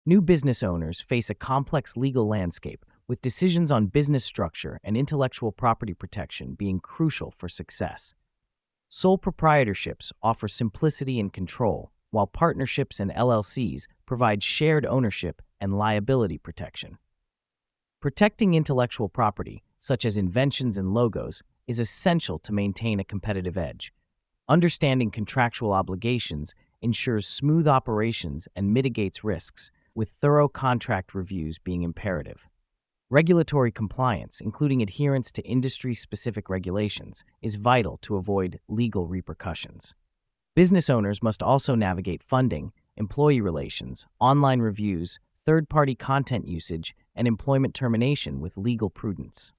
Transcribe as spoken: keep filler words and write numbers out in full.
New business owners face a complex legal landscape, with decisions on business structure and intellectual property protection being crucial for success. Sole proprietorships offer simplicity and control, while partnerships and L L Cs provide shared ownership and liability protection. Protecting intellectual property, such as inventions and logos, is essential to maintain a competitive edge. Understanding contractual obligations ensures smooth operations and mitigates risks, with thorough contract reviews being imperative. Regulatory compliance, including adherence to industry-specific regulations, is vital to avoid legal repercussions. Business owners must also navigate funding, employee relations, online reviews, third-party content usage, and employment termination with legal prudence.